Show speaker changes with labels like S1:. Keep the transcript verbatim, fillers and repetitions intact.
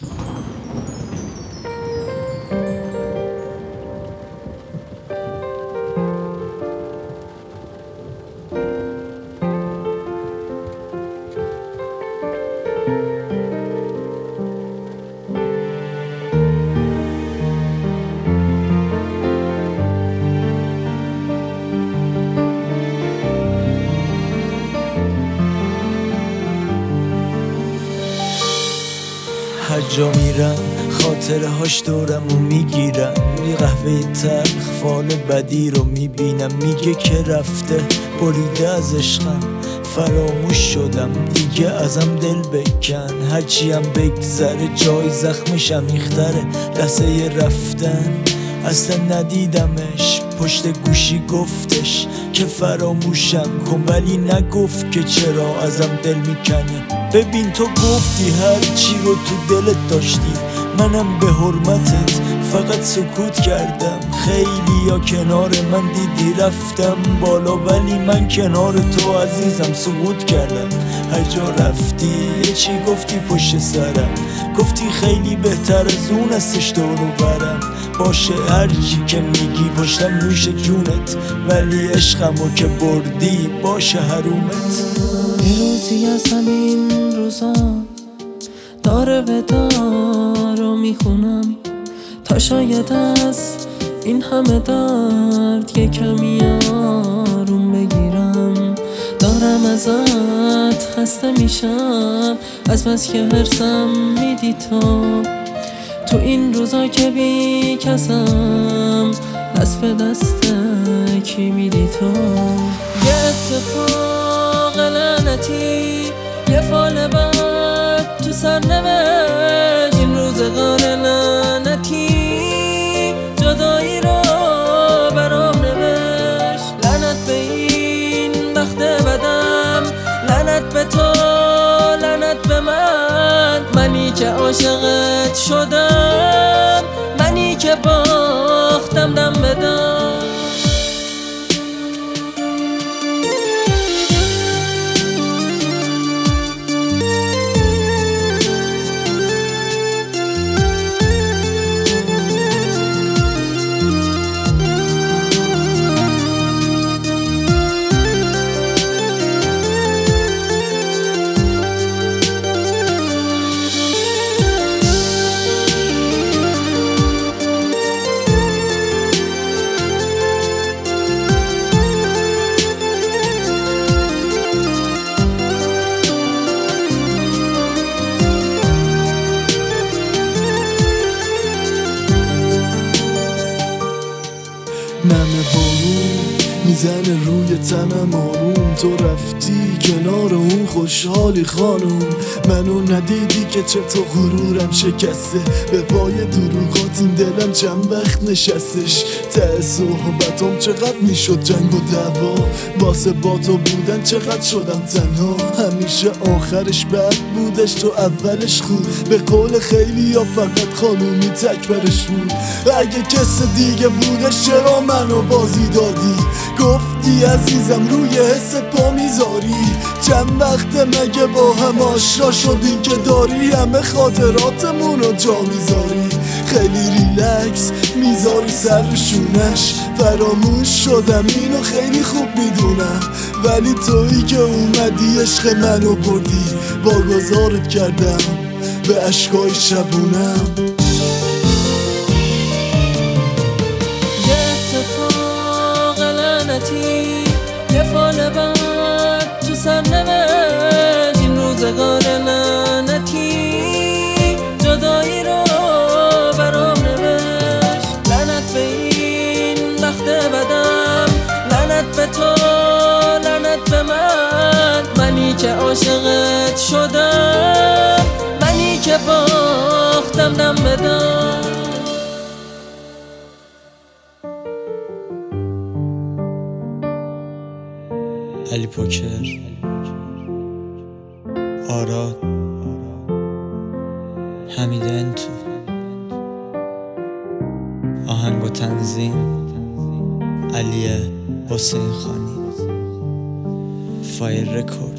S1: هر جا میرم خاطره هاش دورمو میگیرم، یه قهوه تلخ فال بدی رو میبینم، میگه که رفته بریده از عشقم، فراموش شدم دیگه ازم دل بکن، هرچی هم بگذره جای زخمش عمیق‌تره، لحظه رفتن اصلا ندیدمش، پشت گوشی گفتش که فراموشم کن، ولی نگفت که چرا ازم دل میکنه. ببین تو گفتی هر چی رو تو دلت داشتی، منم به حرمتت فقط سکوت کردم، خیلی یا کنار من دیدی رفتم بالا، ولی من کنار تو عزیزم سقوط کردم. هر جا رفتی یه چی گفتی پشت سرم، گفتی خیلی بهتر از اون استش دورو برم، باشه هر چی که میگی پشتم نوش جونت، ولی عشقمو که بردی باشه حرومت.
S2: یه روزی از همین روزا داره ودا رو میخونم، تا شاید از این همه درد یه کمی آروم بگیرم، دارم ازت خسته میشم از بس که حرصم میدی تو، تو این روزا که بی کسم دست به دست کی میدی تو. یه اتفاق لعنتی یه فال بد تو سر نوشت، این روزگار لعنتی جدایی رو برام نوشت، لعنت به این بخت بدم، لعنت به تو، لعنت به من، منی که عاشقت شدم، منی که باختم دم بدم.
S3: نمه بارون میزنه روی تنم آروم، تو رفتی کنار اون خوشحالی خانم، منو ندیدی که چطور غرورم شکسته، به پای دروغات این دلم چند وقت نشستش، ته صحبتام چقدر میشد جنگ و دعوا، واسه با تو بودن چقدر شدم تنها، همیشه آخرش بد بودش تو اولش خوب، به قول خیلی یا فقط خانومی تکبرش بود، اگه کس دیگه بودش چرا منو بازی دادی، گفتی عزیزم روی حس پا میذاری، چند وقت مگه با هم آشنا شدیم که داری همه خاطراتمون رو جا میذاری، خیلی ریلکس میذاری سر شونش، فراموش شدم اینو خیلی خوب میدونم، ولی تویی که اومدی عشق منو بردی، واگذارت کردم به عشقای شبونم.
S2: یه فال بد تو سر نوشت، این روزگار لعنتی جدایی رو برام نوشت، لعنت به این بخت بدم، لعنت به تو، لعنت به من، منی که عاشقت شدم، منی که باختم دم بدم.
S1: علی پوکر، آراد، حمید انتو، آهنگ و تنظیم علی حسین خانی، فایر رکورد.